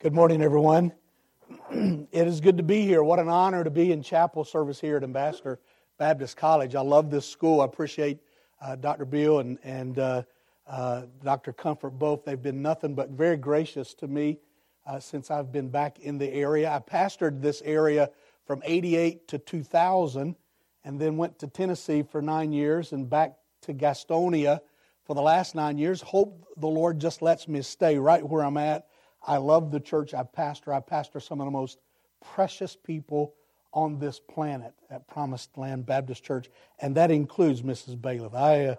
Good morning, everyone. It is good to be here. What an honor to be in chapel service here at Ambassador Baptist College. I love this school. I appreciate Dr. Beal and Dr. Comfort both. They've been nothing but very gracious to me since I've been back in the area. I pastored this area from 88 to 2000 and then went to Tennessee for 9 years and back to Gastonia for the last 9 years. Hope the Lord just lets me stay right where I'm at. I love the church I pastor. I pastor some of the most precious people on this planet at Promised Land Baptist Church, and that includes Mrs. Bailiff.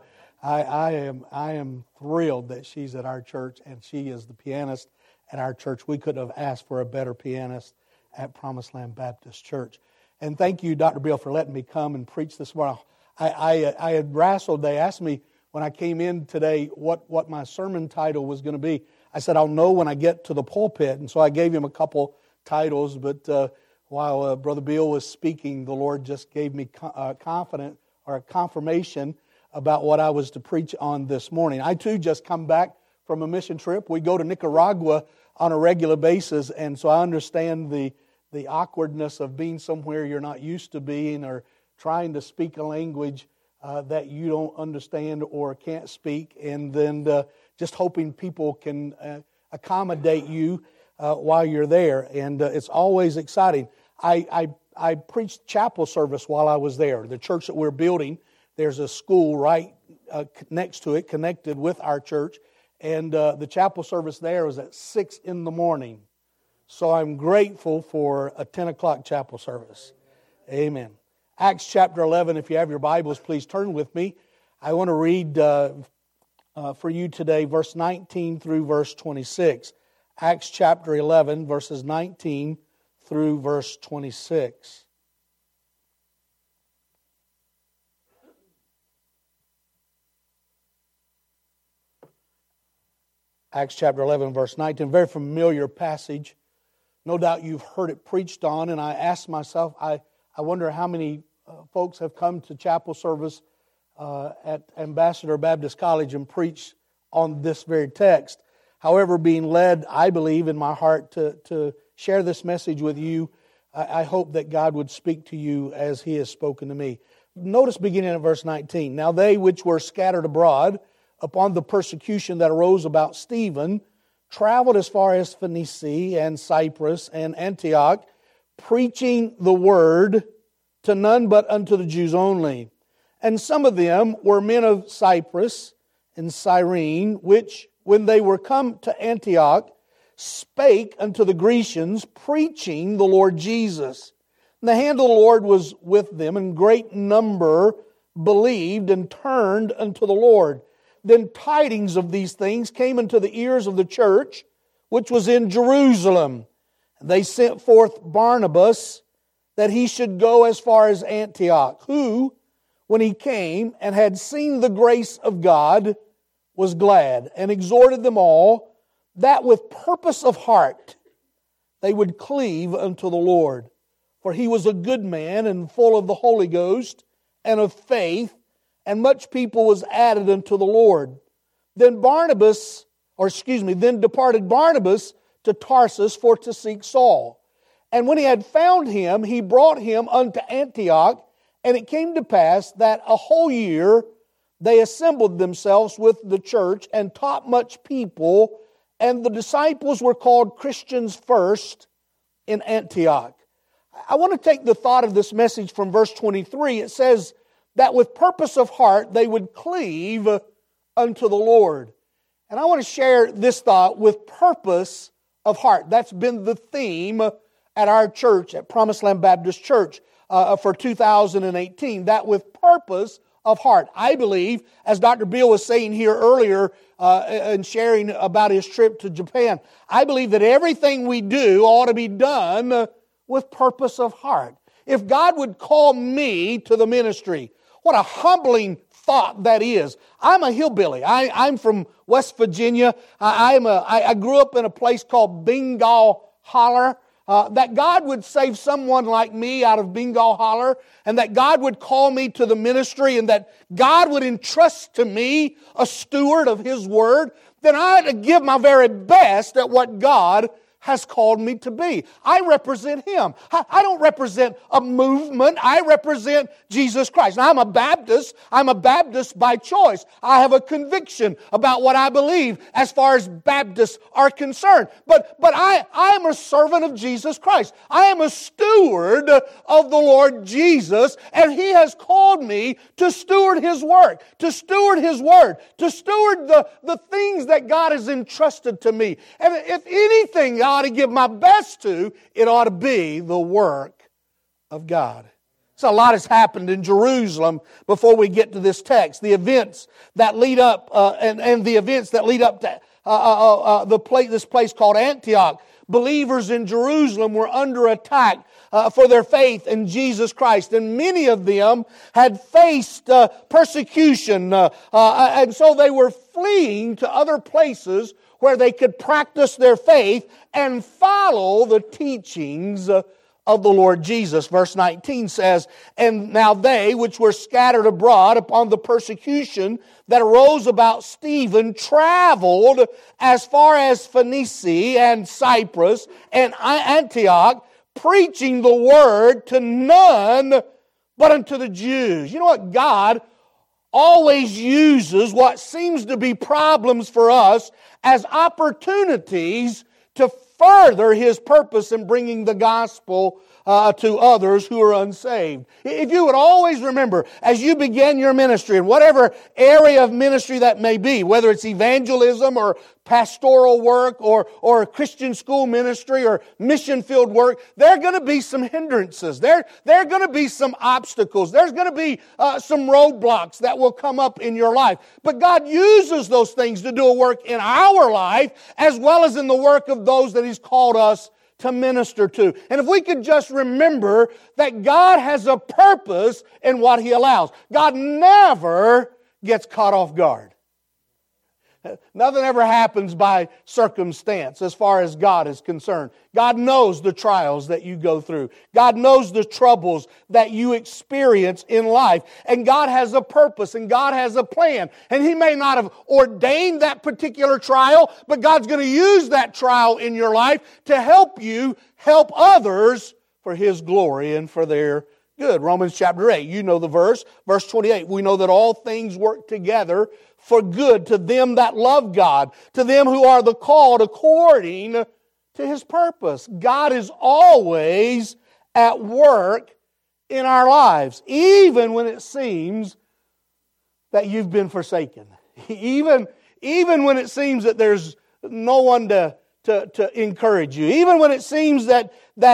I am thrilled that she's at our church, and she is the pianist at our church. We couldn't have asked for a better pianist at Promised Land Baptist Church. And thank you, Dr. Bill, for letting me come and preach this morning. I had wrestled. They asked me when I came in today what my sermon title was going to be. I said, I'll know when I get to the pulpit. And so I gave him a couple titles, but while Brother Bill was speaking, the Lord just gave me a confirmation about what I was to preach on this morning. I too just come back from a mission trip. We go to Nicaragua on a regular basis, and so I understand the awkwardness of being somewhere you're not used to being or trying to speak a language that you don't understand or can't speak, and then just hoping people can accommodate you while you're there. And it's always exciting. I preached chapel service while I was there. The church that we're building, there's a school right next to it, connected with our church. And the chapel service there was at 6 in the morning. So I'm grateful for a 10 o'clock chapel service. Amen. Acts chapter 11, if you have your Bibles, please turn with me. I want to read for you today verse 19 through verse 26. Acts chapter 11, verses 19 through verse 26. Acts chapter 11, verse 19, very familiar passage. No doubt you've heard it preached on, and I asked myself, I wonder how many folks have come to chapel service at Ambassador Baptist College and preached on this very text. However, being led, I believe, in my heart to share this message with you, I hope that God would speak to you as He has spoken to me. Notice beginning at verse 19. Now they which were scattered abroad upon the persecution that arose about Stephen traveled as far as Phoenicia and Cyprus and Antioch, preaching the word to none but unto the Jews only. And some of them were men of Cyprus and Cyrene, which, when they were come to Antioch, spake unto the Grecians, preaching the Lord Jesus. And the hand of the Lord was with them, and great number believed and turned unto the Lord. Then tidings of these things came into the ears of the church, which was in Jerusalem. And they sent forth Barnabas, that he should go as far as Antioch, who, when he came and had seen the grace of God, was glad, and exhorted them all, that with purpose of heart they would cleave unto the Lord. For he was a good man, and full of the Holy Ghost, and of faith, and much people was added unto the Lord. Then departed Barnabas to Tarsus for to seek Saul. And when he had found him, he brought him unto Antioch. And it came to pass that a whole year they assembled themselves with the church and taught much people. And the disciples were called Christians first in Antioch. I want to take the thought of this message from verse 23. It says that with purpose of heart they would cleave unto the Lord. And I want to share this thought, with purpose of heart. That's been the theme at our church, at Promised Land Baptist Church, for 2018, that with purpose of heart. I believe, as Dr. Bill was saying here earlier and sharing about his trip to Japan, I believe that everything we do ought to be done with purpose of heart. If God would call me to the ministry, what a humbling thought that is. I'm a hillbilly. I'm from West Virginia. I grew up in a place called Bengal Holler. That God would save someone like me out of Bengal Holler, and that God would call me to the ministry, and that God would entrust to me a steward of His Word, then I ought to give my very best at what God has called me to be. I represent Him. I don't represent a movement. I represent Jesus Christ. Now, I'm a Baptist. I'm a Baptist by choice. I have a conviction about what I believe as far as Baptists are concerned. But I am a servant of Jesus Christ. I am a steward of the Lord Jesus, and He has called me to steward His work, to steward His Word, to steward the things that God has entrusted to me. And if anything I ought to give my best to, it ought to be the work of God. So a lot has happened in Jerusalem before we get to this text. The events that lead up and the events that lead up to this place called Antioch. Believers in Jerusalem were under attack for their faith in Jesus Christ, and many of them had faced persecution, and so they were fleeing to other places where they could practice their faith and follow the teachings of the Lord Jesus. Verse 19 says, "And now they which were scattered abroad upon the persecution that arose about Stephen traveled as far as Phoenicia and Cyprus and Antioch, preaching the word to none but unto the Jews." You know what? God always uses what seems to be problems for us as opportunities to further His purpose in bringing the gospel to others who are unsaved. If you would always remember, as you begin your ministry, in whatever area of ministry that may be, whether it's evangelism or pastoral work or Christian school ministry or mission field work, there are going to be some hindrances. There are going to be some obstacles. There's going to be some roadblocks that will come up in your life. But God uses those things to do a work in our life as well as in the work of those that He's called us to minister to. And if we could just remember that God has a purpose in what He allows. God never gets caught off guard. Nothing ever happens by circumstance as far as God is concerned. God knows the trials that you go through. God knows the troubles that you experience in life. And God has a purpose and God has a plan. And He may not have ordained that particular trial, but God's going to use that trial in your life to help you help others for His glory and for their good. Romans chapter 8, you know the verse. Verse 28, we know that all things work together for good to them that love God, to them who are the called according to His purpose. God is always at work in our lives, even when it seems that you've been forsaken. Even when it seems that there's no one to encourage you. Even when it seems that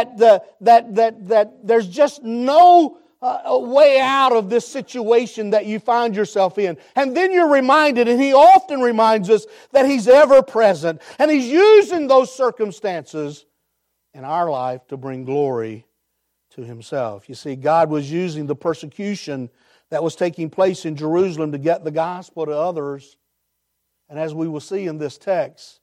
there's just no way out of this situation that you find yourself in. And then you're reminded, and He often reminds us, that He's ever present. And He's using those circumstances in our life to bring glory to Himself. You see, God was using the persecution that was taking place in Jerusalem to get the gospel to others. And as we will see in this text,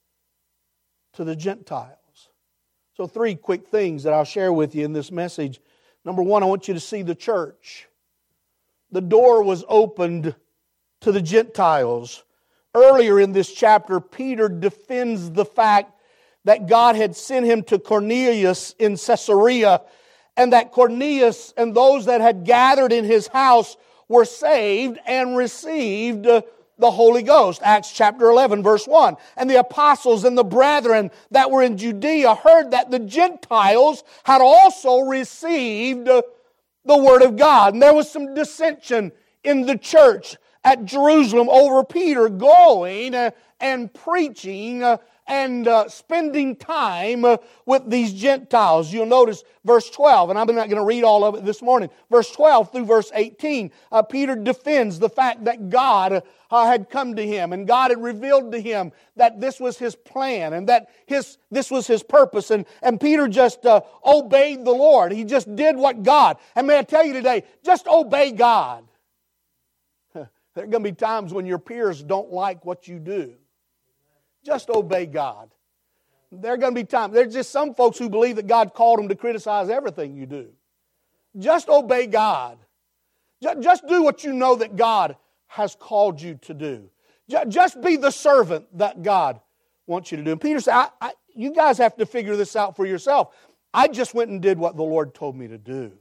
to the Gentiles. So 3 quick things that I'll share with you in this message. Number 1, I want you to see the church. The door was opened to the Gentiles. Earlier in this chapter, Peter defends the fact that God had sent him to Cornelius in Caesarea, and that Cornelius and those that had gathered in his house were saved and received the Holy Ghost. Acts chapter 11, verse 1. And the apostles and the brethren that were in Judea heard that the Gentiles had also received the Word of God. And there was some dissension in the church at Jerusalem over Peter going and preaching and spending time with these Gentiles. You'll notice verse 12, and I'm not going to read all of it this morning. Verse 12 through verse 18, Peter defends the fact that God had come to him, and God had revealed to him that this was His plan, and that this was His purpose, and Peter just obeyed the Lord. He just did what God. And may I tell you today, just obey God. There are going to be times when your peers don't like what you do. Just obey God. There are going to be times. There's just some folks who believe that God called them to criticize everything you do. Just obey God. Just do what you know that God has called you to do. Just be the servant that God wants you to do. And Peter said, you guys have to figure this out for yourself. I just went and did what the Lord told me to do.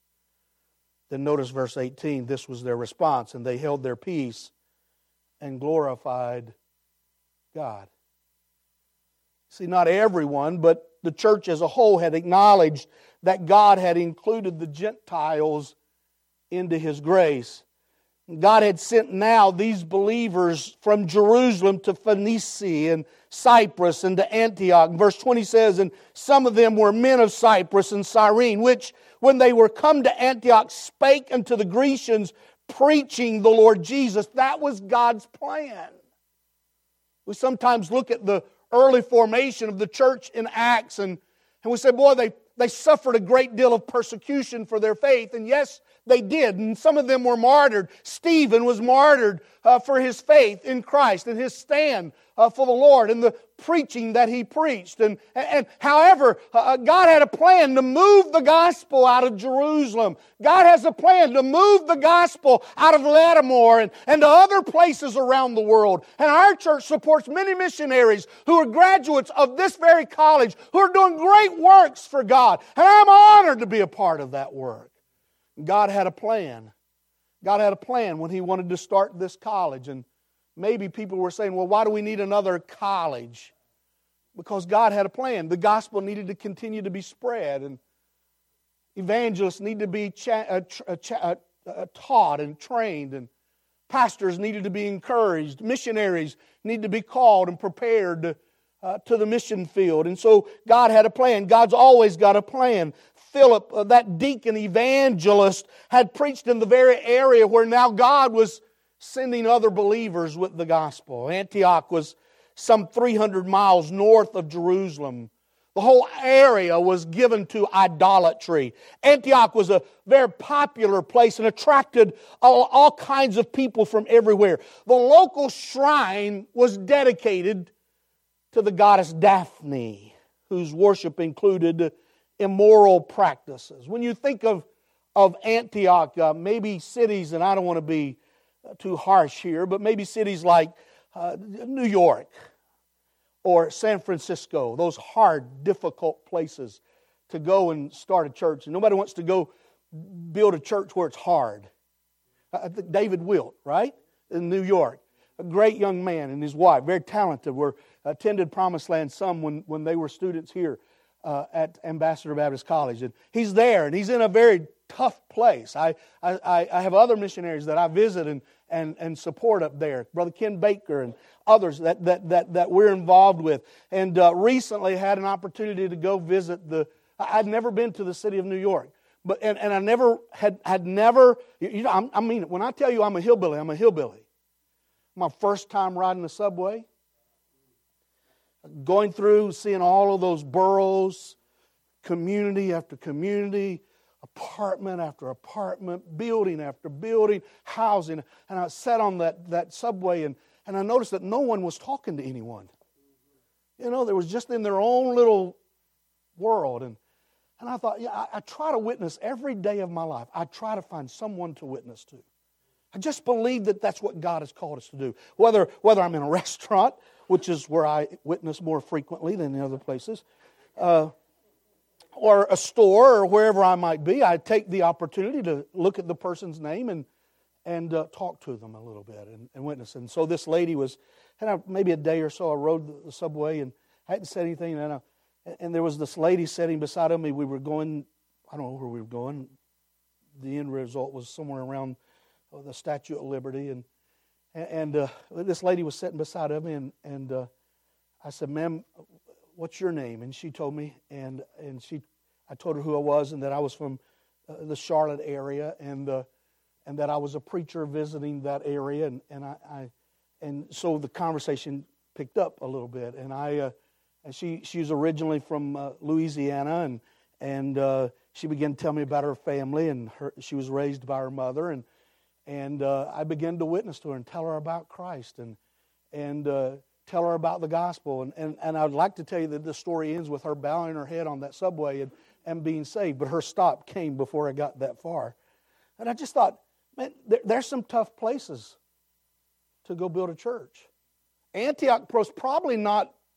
Then notice verse 18, this was their response, and they held their peace and glorified God. See, not everyone, but the church as a whole had acknowledged that God had included the Gentiles into His grace. God had sent now these believers from Jerusalem to Phoenicia and Cyprus and to Antioch. Verse 20 says, and some of them were men of Cyprus and Cyrene, which when they were come to Antioch spake unto the Grecians, preaching the Lord Jesus. That was God's plan. We sometimes look at the early formation of the church in Acts and we say, boy, they suffered a great deal of persecution for their faith. And yes, they did. And some of them were martyred. Stephen was martyred for his faith in Christ and his stand for the Lord and the preaching that he preached. And however, God had a plan to move the gospel out of Jerusalem. God has a plan to move the gospel out of Lattimore and to other places around the world. And our church supports many missionaries who are graduates of this very college who are doing great works for God. And I'm honored to be a part of that work. God had a plan. God had a plan when He wanted to start this college. And maybe people were saying, well, why do we need another college? Because God had a plan. The gospel needed to continue to be spread. And evangelists needed to be taught and trained. And pastors needed to be encouraged. Missionaries need to be called and prepared to the mission field. And so God had a plan. God's always got a plan. Philip, that deacon evangelist, had preached in the very area where now God was sending other believers with the gospel. Antioch was some 300 miles north of Jerusalem. The whole area was given to idolatry. Antioch was a very popular place and attracted all kinds of people from everywhere. The local shrine was dedicated to the goddess Daphne, whose worship included immoral practices. When you think of Antioch, maybe cities, and I don't want to be too harsh here, but maybe cities like New York or San Francisco, those hard, difficult places to go and start a church. And nobody wants to go build a church where it's hard. I think David Wilt, right, in New York, a great young man and his wife, very talented, attended Promised Land some when they were students here at Ambassador Baptist College. And he's there, and he's in a very tough place. I have other missionaries that I visit and support up there. Brother Ken Baker and others that we're involved with. And recently had an opportunity to go visit I'd never been to the city of New York. But and I never had never, I mean, when I tell you I'm a hillbilly, I'm a hillbilly. My first time riding the subway, going through, seeing all of those boroughs, community after community, apartment after apartment, building after building, housing. And I sat on that subway and I noticed that no one was talking to anyone. You know, they was just in their own little world. And I thought, I try to witness every day of my life. I try to find someone to witness to. I just believe that that's what God has called us to do. Whether I'm in a restaurant, which is where I witness more frequently than in other places, or a store or wherever I might be, I take the opportunity to look at the person's name and talk to them a little bit and witness. And so this lady was, maybe a day or so I rode the subway and I hadn't said anything. And there was this lady sitting beside of me. We were going, I don't know where we were going. The end result was somewhere around the Statue of Liberty. And this lady was sitting beside of me, and I said, "Ma'am, what's your name?" And she told me, and I told her who I was, and that I was from the Charlotte area, and that I was a preacher visiting that area, and so the conversation picked up a little bit, and she's originally from Louisiana, and she began to tell me about her family, and she was raised by her mother, and I began to witness to her and tell her about Christ and tell her about the gospel. And I'd like to tell you that the story ends with her bowing her head on that subway and being saved. But her stop came before I got that far. And I just thought, man, there's some tough places to go build a church. Antioch was probably not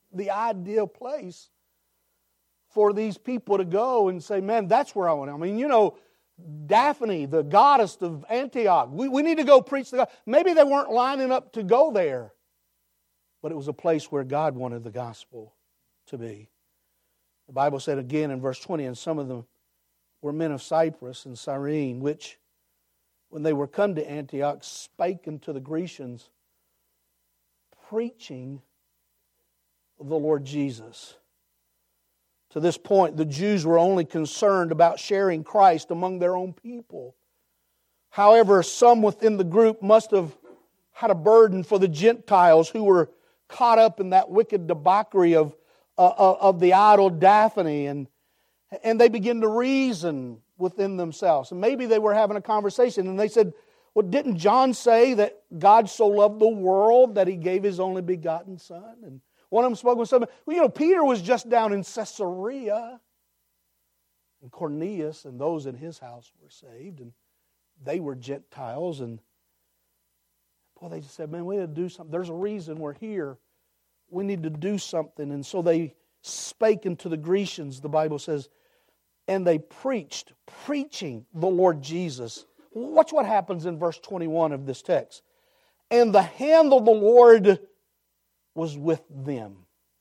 the ideal place for these people to go and say, man, that's where I want to. I mean, you know, Daphne, the goddess of Antioch, we need to go preach the gospel. Maybe they weren't lining up to go there, but it was a place where God wanted the gospel to be. The Bible said again in verse 20, and some of them were men of Cyprus and Cyrene, which, when they were come to Antioch, spake unto the Grecians, preaching the Lord Jesus. To this point, the Jews were only concerned about sharing Christ among their own people. However, some within the group must have had a burden for the Gentiles who were caught up in that wicked debauchery of the idol Daphne, and they begin to reason within themselves. And maybe they were having a conversation, and they said, well, didn't John say that God so loved the world that He gave His only begotten Son? And one of them spoke with somebody. Well, you know, Peter was just down in Caesarea, and Cornelius and those in his house were saved, and they were Gentiles. And boy, they just said, man, we need to do something. There's a reason we're here. We need to do something. And so they spake unto the Grecians, the Bible says, and they preached, preaching the Lord Jesus. Watch what happens in verse 21 of this text. And the hand of the Lord was with them.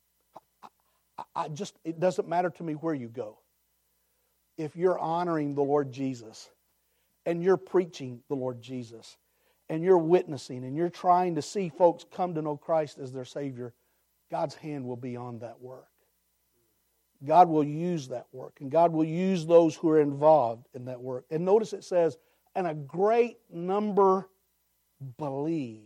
It doesn't matter to me where you go. If you're honoring the Lord Jesus, and you're preaching the Lord Jesus, and you're witnessing, and you're trying to see folks come to know Christ as their Savior, God's hand will be on that work. God will use that work, and God will use those who are involved in that work. And notice it says, and a great number believed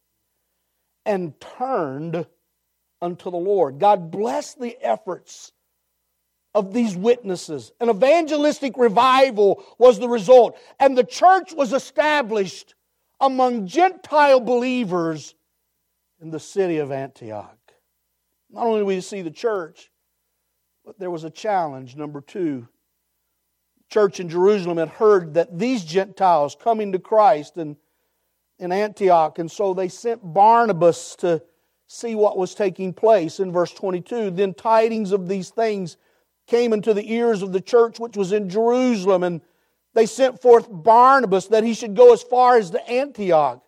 and turned unto the Lord. God blessed the efforts of these witnesses. An evangelistic revival was the result, and the church was established among Gentile believers in the city of Antioch. Not only do we see the church, but there was a challenge. Number 2, the church in Jerusalem had heard that these Gentiles coming to Christ in Antioch, and so they sent Barnabas to see what was taking place. In verse 22, then tidings of these things came into the ears of the church which was in Jerusalem, and they sent forth Barnabas that he should go as far as to Antioch.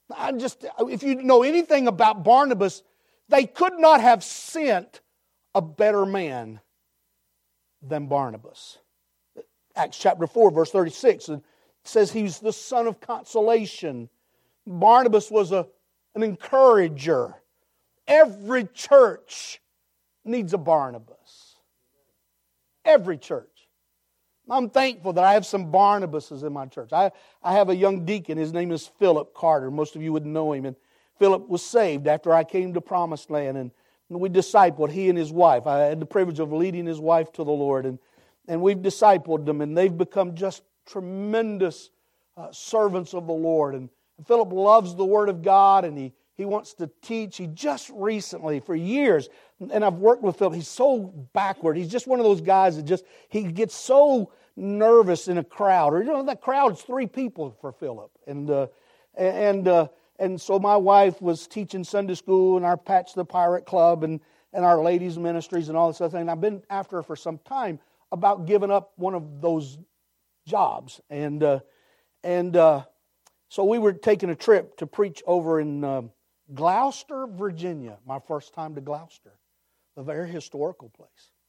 If you know anything about Barnabas, they could not have sent a better man than Barnabas. Acts chapter 4, verse 36, it says he's the son of consolation. Barnabas was an encourager. Every church needs a Barnabas. Every church. I'm thankful that I have some Barnabases in my church. I have a young deacon. His name is Philip Carter. Most of you would know him. And Philip was saved after I came to Promised Land. And we discipled, he and his wife. I had the privilege of leading his wife to the Lord. And we've discipled them. And they've become just tremendous servants of the Lord. And Philip loves the Word of God. And he wants to teach. He just recently, for years, and I've worked with Philip, he's so backward. He's just one of those guys that he gets so nervous in a crowd. Or, you know, that crowd's 3 people for Philip. And so my wife was teaching Sunday school in our Patch the Pirate Club and our ladies' ministries and all this other thing. And I've been after her for some time about giving up one of those jobs. And so we were taking a trip to preach over in Gloucester, Virginia. My first time to Gloucester, a very historical place.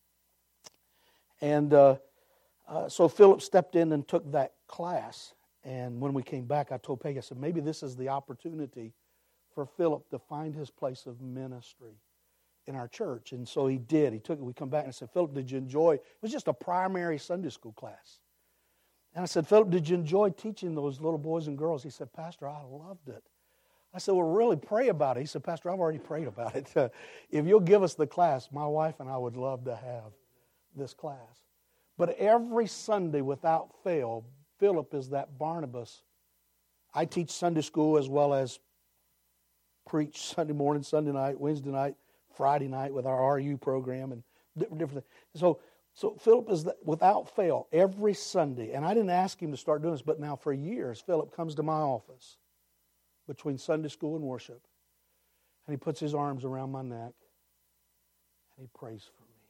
And so Philip stepped in and took that class. And when we came back, I told Peggy, I said, maybe this is the opportunity for Philip to find his place of ministry in our church. And so he did. He took it. We come back and I said, Philip, did you enjoy? It was just a primary Sunday school class. And I said, Philip, did you enjoy teaching those little boys and girls? He said, Pastor, I loved it. I said, well, really pray about it. He said, Pastor, I've already prayed about it. If you'll give us the class, my wife and I would love to have this class. But every Sunday, without fail, Philip is that Barnabas. I teach Sunday school as well as preach Sunday morning, Sunday night, Wednesday night, Friday night with our RU program and different things. So Philip is, without fail, every Sunday, and I didn't ask him to start doing this, but now for years, Philip comes to my office between Sunday school and worship, and he puts his arms around my neck, And he prays for me.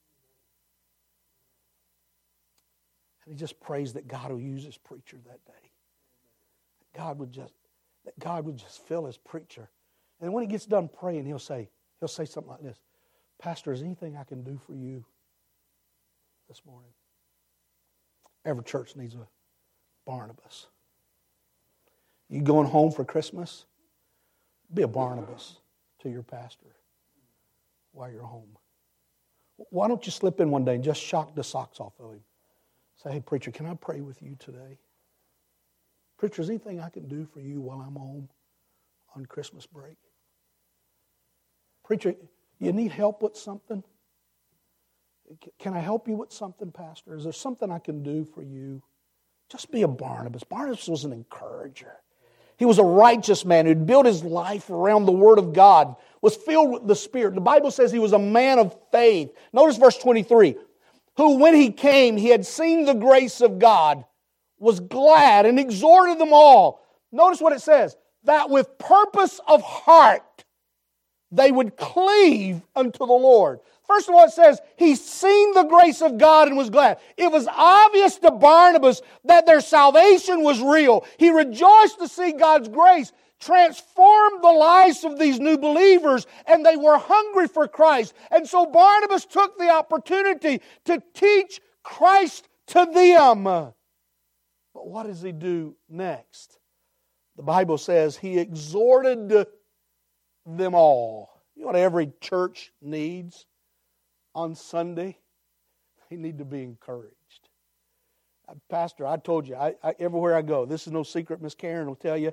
And he just prays that God will use his preacher that day. That God would just fill his preacher. And when he gets done praying, he'll say something like this: Pastor, is there anything I can do for you this morning? Every church needs a Barnabas. You going home for Christmas? Be a Barnabas to your pastor while you're home. Why don't you slip in one day and just shock the socks off of him? Say, hey, preacher, can I pray with you today? Preacher, is there anything I can do for you while I'm home on Christmas break? Preacher, you need help with something? Can I help you with something, Pastor? Is there something I can do for you? Just be a Barnabas. Barnabas was an encourager. He was a righteous man who'd built his life around the Word of God, was filled with the Spirit. The Bible says he was a man of faith. Notice verse 23. Who, when he came, he had seen the grace of God, was glad and exhorted them all. Notice what it says, that with purpose of heart they would cleave unto the Lord. First of all, it says, he's seen the grace of God and was glad. It was obvious to Barnabas that their salvation was real. He rejoiced to see God's grace transform the lives of these new believers, and they were hungry for Christ. And so Barnabas took the opportunity to teach Christ to them. But what does he do next? The Bible says he exhorted them all. You know what every church needs on Sunday? They need to be encouraged. Pastor, I told you, everywhere I go, this is no secret, Miss Karen will tell you,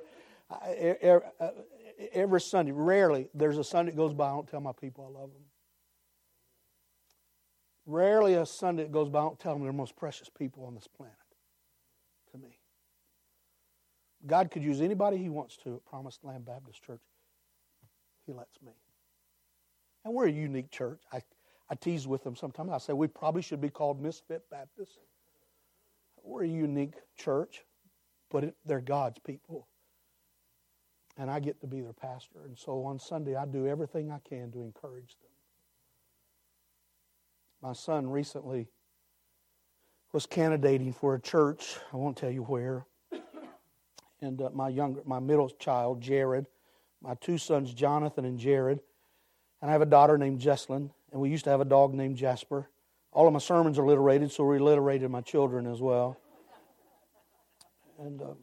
every Sunday, rarely there's a Sunday that goes by I don't tell my people I love them. Rarely a Sunday that goes by I don't tell them they're the most precious people on this planet to me. God could use anybody He wants to at Promised Land Baptist Church. He lets me. And we're a unique church. I tease with them sometimes. I say we probably should be called Misfit Baptists. We're a unique church, but they're God's people. And I get to be their pastor. And so on Sunday, I do everything I can to encourage them. My son recently was candidating for a church. I won't tell you where. And my middle child, Jared, my two sons, Jonathan and Jared, and I have a daughter named Jesslyn, and we used to have a dog named Jasper. All of my sermons are alliterated, so we alliterated my children as well. And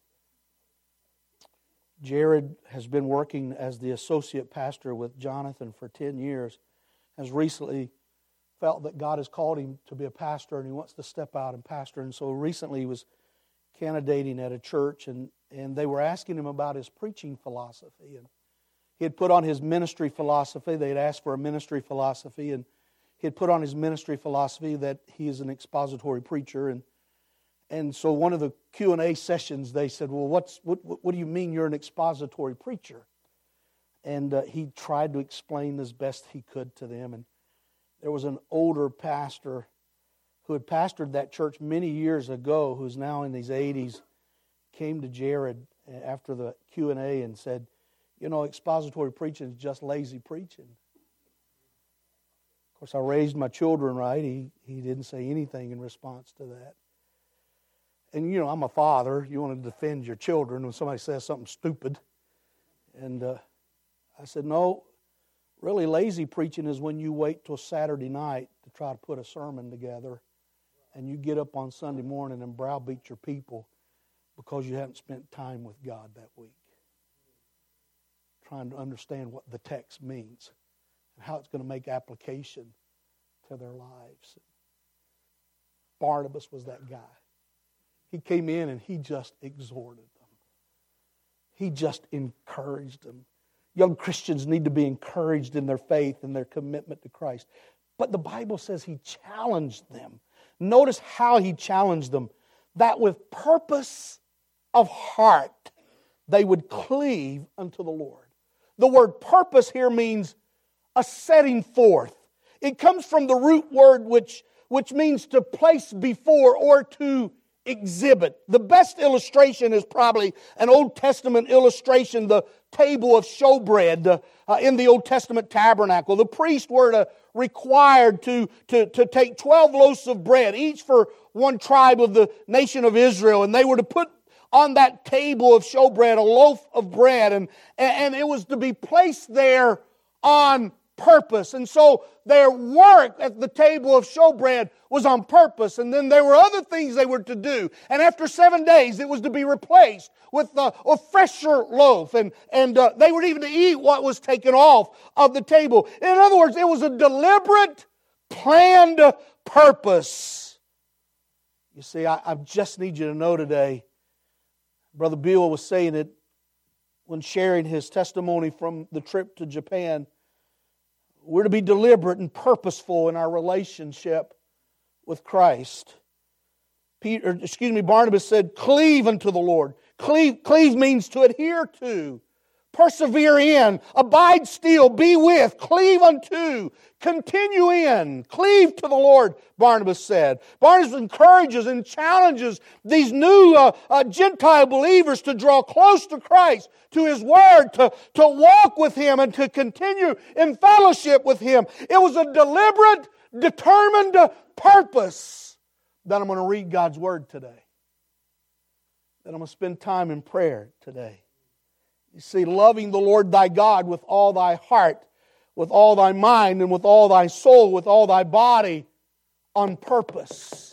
Jared has been working as the associate pastor with Jonathan for 10 years, has recently felt that God has called him to be a pastor, and he wants to step out and pastor. And so recently he was candidating at a church, and they were asking him about his preaching philosophy. And he had put on his ministry philosophy. They had asked for a ministry philosophy, and he had put on his ministry philosophy that he is an expository preacher. And so one of the Q&A sessions, they said, well, what do you mean you're an expository preacher? And he tried to explain as best he could to them. And there was an older pastor who had pastored that church many years ago, who's now in his 80s, came to Jared after the Q&A and said, you know, expository preaching is just lazy preaching. Of course, I raised my children right. He didn't say anything in response to that. And, you know, I'm a father. You want to defend your children when somebody says something stupid. And I said, no, really lazy preaching is when you wait till Saturday night to try to put a sermon together, and you get up on Sunday morning and browbeat your people because you haven't spent time with God that week, trying to understand what the text means and how it's going to make application to their lives. Barnabas was that guy. He came in and he just exhorted them. He just encouraged them. Young Christians need to be encouraged in their faith and their commitment to Christ. But the Bible says he challenged them. Notice how he challenged them. That with purpose of heart they would cleave unto the Lord. The word purpose here means a setting forth. It comes from the root word which means to place before or to exhibit. The best illustration is probably an Old Testament illustration, the table of showbread in the Old Testament tabernacle. The priests were required to take 12 loaves of bread, each for one tribe of the nation of Israel, and they were to put on that table of showbread a loaf of bread, and it was to be placed there on purpose. And so their work at the table of showbread was on purpose, and then there were other things they were to do. And after 7 days, it was to be replaced with a fresher loaf, and they were even to eat what was taken off of the table. In other words, it was a deliberate, planned purpose. You see, I just need you to know today, Brother Bill was saying it when sharing his testimony from the trip to Japan. We're to be deliberate and purposeful in our relationship with Christ. Barnabas said, cleave unto the Lord. Cleave means to adhere to, persevere in, abide still, be with, cleave unto, continue in, cleave to the Lord, Barnabas said. Barnabas encourages and challenges these new Gentile believers to draw close to Christ, to His Word, to walk with Him and to continue in fellowship with Him. It was a deliberate, determined purpose that I'm going to read God's Word today, that I'm going to spend time in prayer today. You see, loving the Lord thy God with all thy heart, with all thy mind, and with all thy soul, with all thy body, on purpose.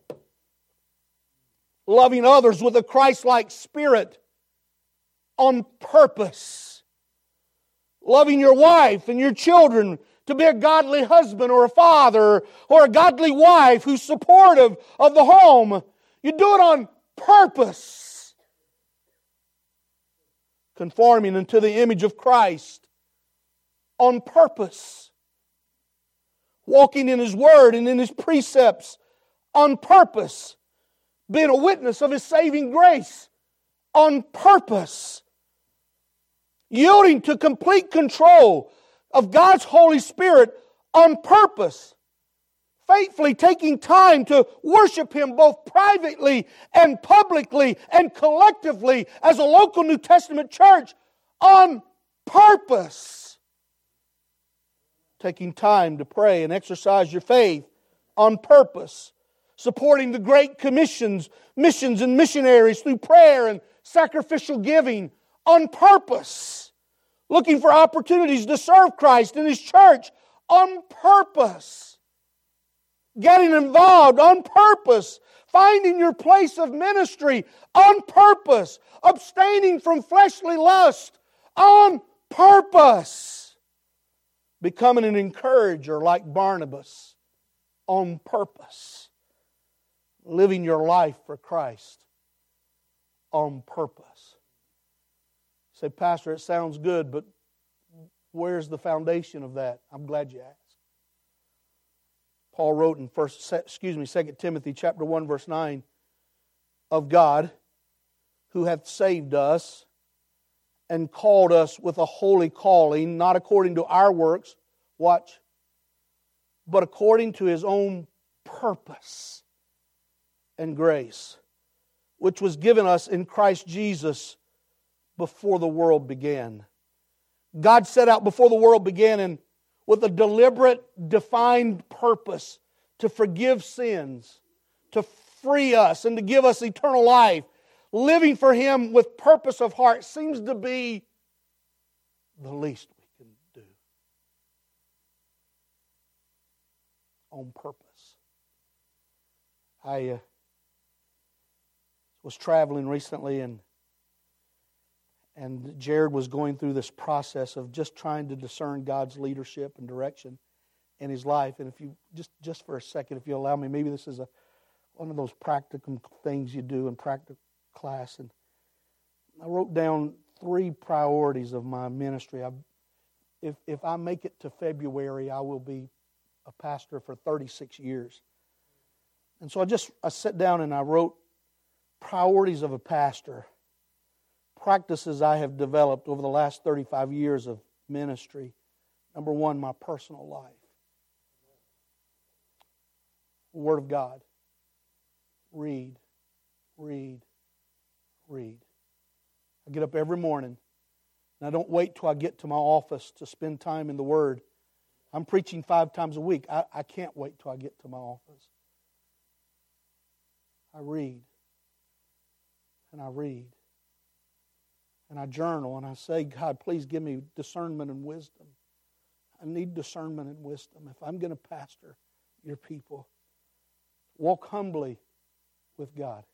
Loving others with a Christ-like spirit, on purpose. Loving your wife and your children to be a godly husband or a father or a godly wife who's supportive of the home. You do it on purpose. Conforming into the image of Christ on purpose. Walking in His Word and in His precepts on purpose. Being a witness of His saving grace on purpose. Yielding to complete control of God's Holy Spirit on purpose. Faithfully taking time to worship Him both privately and publicly and collectively as a local New Testament church on purpose. Taking time to pray and exercise your faith on purpose. Supporting the great missions and missionaries through prayer and sacrificial giving on purpose. Looking for opportunities to serve Christ in His church on purpose. Getting involved on purpose. Finding your place of ministry on purpose. Abstaining from fleshly lust on purpose. Becoming an encourager like Barnabas on purpose. Living your life for Christ on purpose. Say, Pastor, it sounds good, but where's the foundation of that? I'm glad you asked. Paul wrote in 2 Timothy chapter 1, verse 9, of God, who hath saved us and called us with a holy calling, not according to our works, watch, but according to His own purpose and grace, which was given us in Christ Jesus before the world began. God set out before the world began and with a deliberate, defined purpose to forgive sins, to free us, and to give us eternal life. Living for Him with purpose of heart seems to be the least we can do. On purpose. I was traveling recently and Jared was going through this process of just trying to discern God's leadership and direction in his life. And if you, just for a second, if you allow me, maybe this is one of those practical things you do in practical class. And I wrote down 3 priorities of my ministry. If I make it to February, I will be a pastor for 36 years. And so I sat down and I wrote priorities of a pastor. Practices I have developed over the last 35 years of ministry. Number 1, my personal life. The Word of God. Read. I get up every morning And I don't wait till I get to my office to spend time in the Word. I'm preaching 5 times a week. I can't wait till I get to my office. I read. And I read. And I journal and I say, God, please give me discernment and wisdom. I need discernment and wisdom. If I'm going to pastor your people, walk humbly with God.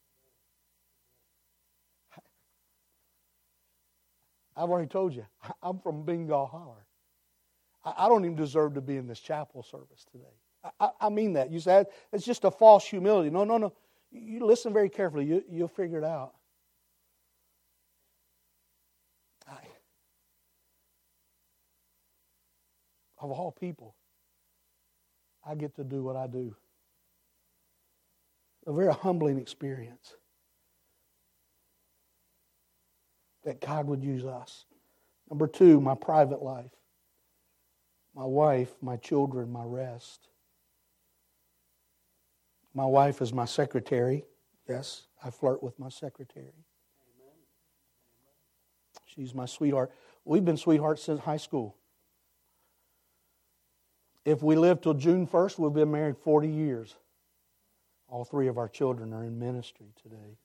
I've already told you, I'm from Bengal Holler. I don't even deserve to be in this chapel service today. I mean that. You said it's just a false humility. No. You listen very carefully. You'll figure it out. Of all people, I get to do what I do. A very humbling experience that God would use us. Number 2, my private life. My wife, my children, my rest. My wife is my secretary. Yes, I flirt with my secretary. She's my sweetheart. We've been sweethearts since high school. If we live till June 1st, we've been married 40 years. All 3 of our children are in ministry today.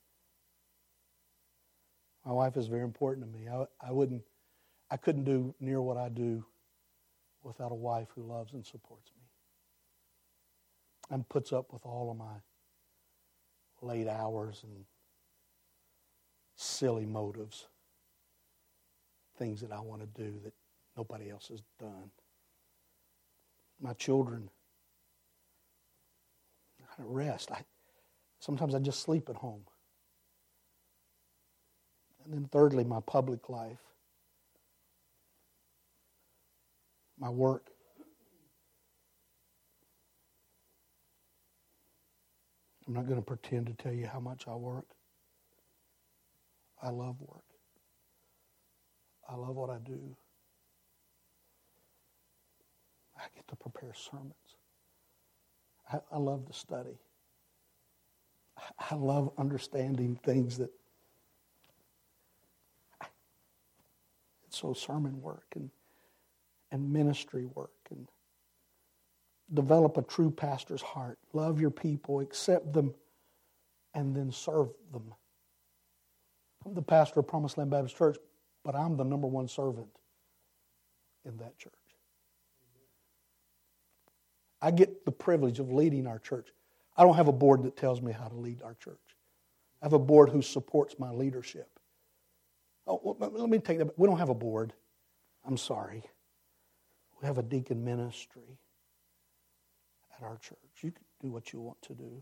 My wife is very important to me. I couldn't do near what I do without a wife who loves and supports me and puts up with all of my late hours and silly motives, things that I want to do that nobody else has done. My children, I rest. Sometimes I just sleep at home. And then thirdly, my public life. My work. I'm not going to pretend to tell you how much I work. I love work. I love what I do. I get to prepare sermons. I love to study. I love understanding things that... It's so sermon work and ministry work and develop a true pastor's heart. Love your people, accept them, and then serve them. I'm the pastor of Promised Land Baptist Church, but I'm the number 1 servant in that church. I get the privilege of leading our church. I don't have a board that tells me how to lead our church. I have a board who supports my leadership. Oh, let me take that. We don't have a board. I'm sorry. We have a deacon ministry at our church. You can do what you want to do.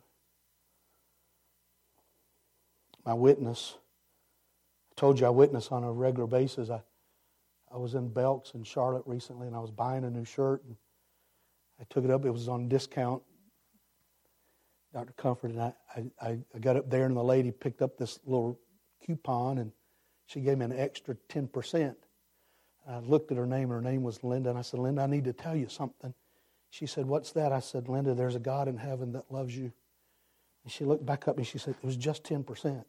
My witness. I told you I witness on a regular basis. I was in Belk's in Charlotte recently, and I was buying a new shirt, and I took it up. It was on discount. Dr. Comfort, and I got up there, and the lady picked up this little coupon, and she gave me an extra 10%. I looked at her name. Her name was Linda, and I said, Linda, I need to tell you something. She said, what's that? I said, Linda, there's a God in heaven that loves you. And she looked back up, and she said, it was just 10%.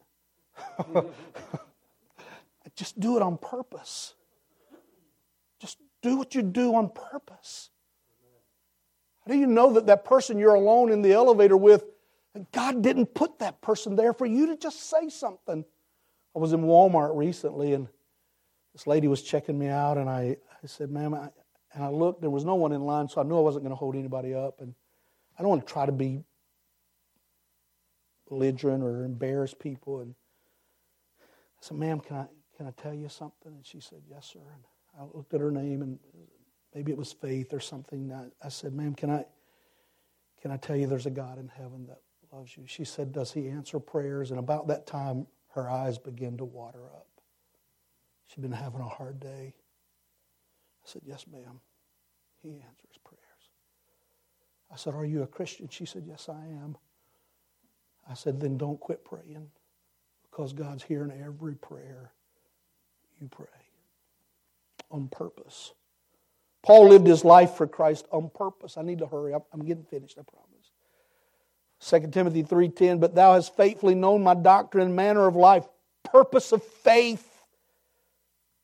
Just do it on purpose. Just do what you do on purpose. How do you know that person you're alone in the elevator with, God didn't put that person there for you to just say something? I was in Walmart recently, and this lady was checking me out, and I said, ma'am, and I looked, there was no one in line, so I knew I wasn't going to hold anybody up, and I don't want to try to be belligerent or embarrass people. And I said, ma'am, can I tell you something? And she said, yes, sir. And I looked at her name, and maybe it was Faith or something. I said, ma'am, can I tell you there's a God in heaven that loves you? She said, does He answer prayers? And about that time, her eyes began to water up. She'd been having a hard day. I said, yes, ma'am. He answers prayers. I said, are you a Christian? She said, yes, I am. I said, then don't quit praying, because God's hearing every prayer you pray on purpose. Paul lived his life for Christ on purpose. I need to hurry up. I'm getting finished, I promise. 2 Timothy 3:10, but thou hast faithfully known my doctrine and manner of life, purpose of faith.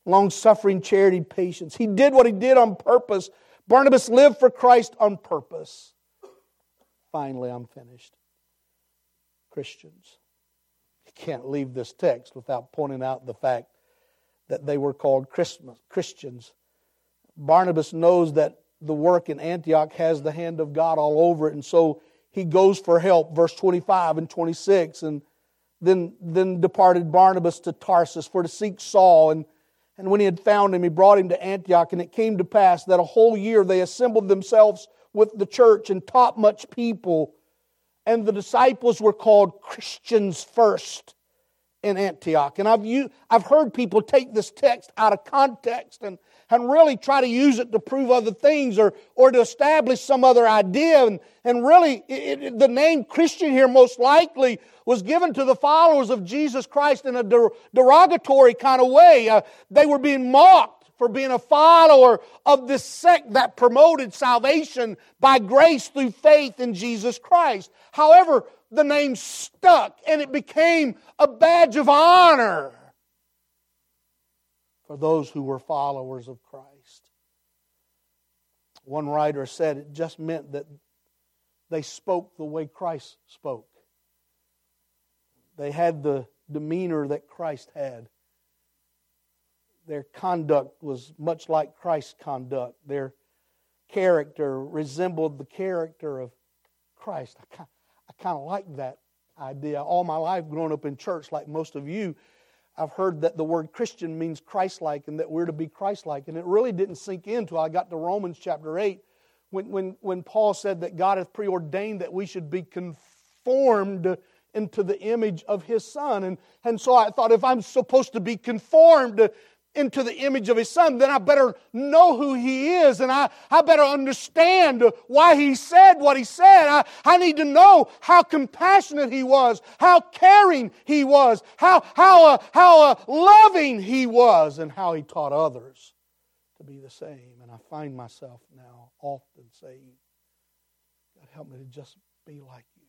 long-suffering, charity, patience. He did what he did on purpose. Barnabas lived for Christ on purpose. Finally, I'm finished. Christians. You can't leave this text without pointing out the fact that they were called Christians. Barnabas knows that the work in Antioch has the hand of God all over it, and so he goes for help, verse 25 and 26. And then departed Barnabas to Tarsus for to seek Saul. And when he had found him, he brought him to Antioch. And it came to pass that a whole year they assembled themselves with the church and taught much people. And the disciples were called Christians first in Antioch. And I've heard people take this text out of context and really try to use it to prove other things or to establish some other idea. And really, the name Christian here most likely was given to the followers of Jesus Christ in a derogatory kind of way. They were being mocked for being a follower of this sect that promoted salvation by grace through faith in Jesus Christ. However, the name stuck and it became a badge of honor for those who were followers of Christ. One writer said it just meant that they spoke the way Christ spoke. They had the demeanor that Christ had. Their conduct was much like Christ's conduct. Their character resembled the character of Christ. I kind of like that idea. All my life growing up in church, like most of you, I've heard that the word Christian means Christ-like and that we're to be Christ-like. And it really didn't sink in until I got to Romans chapter 8 when Paul said that God hath preordained that we should be conformed into the image of His Son. And so I thought, if I'm supposed to be conformed into the image of His Son, then I better know who He is, and I better understand why He said what He said. I need to know how compassionate He was, how caring He was, how loving He was, and how He taught others to be the same. And I find myself now often saying, God, help me to just be like You.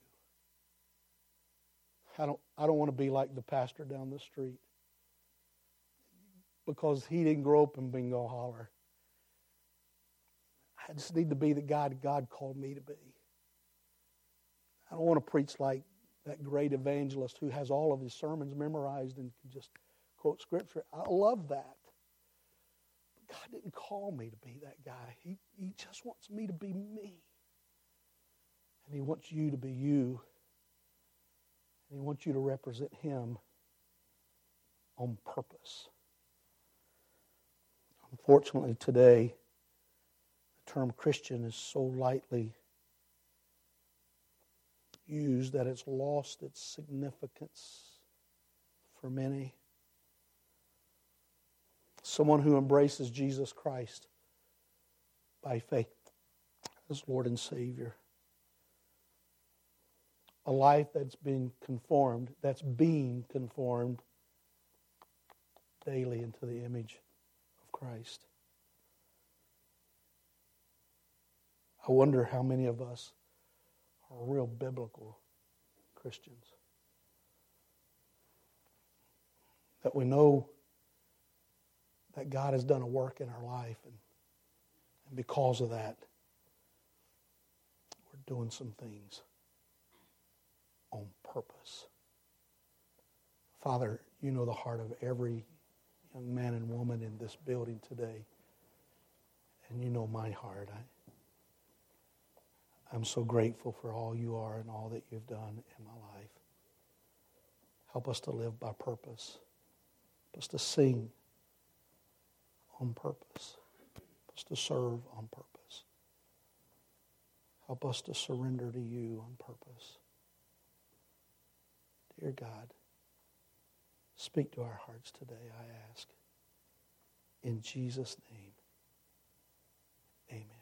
I don't want to be like the pastor down the street, because he didn't grow up in Bingo Holler. I just need to be the guy that God called me to be. I don't want to preach like that great evangelist who has all of his sermons memorized and can just quote Scripture. I love that. But God didn't call me to be that guy. He just wants me to be me. And He wants you to be you. And He wants you to represent Him on purpose. Unfortunately, today, the term Christian is so lightly used that it's lost its significance for many. Someone who embraces Jesus Christ by faith as Lord and Savior. A life that's being conformed daily into the image Christ. I wonder how many of us are real biblical Christians. That we know that God has done a work in our life, and because of that, we're doing some things on purpose. Father, You know the heart of every young man and woman in this building today. And You know my heart. I'm so grateful for all You are and all that You've done in my life. Help us to live by purpose. Help us to sing on purpose. Help us to serve on purpose. Help us to surrender to You on purpose. Dear God, speak to our hearts today, I ask. In Jesus' name, amen.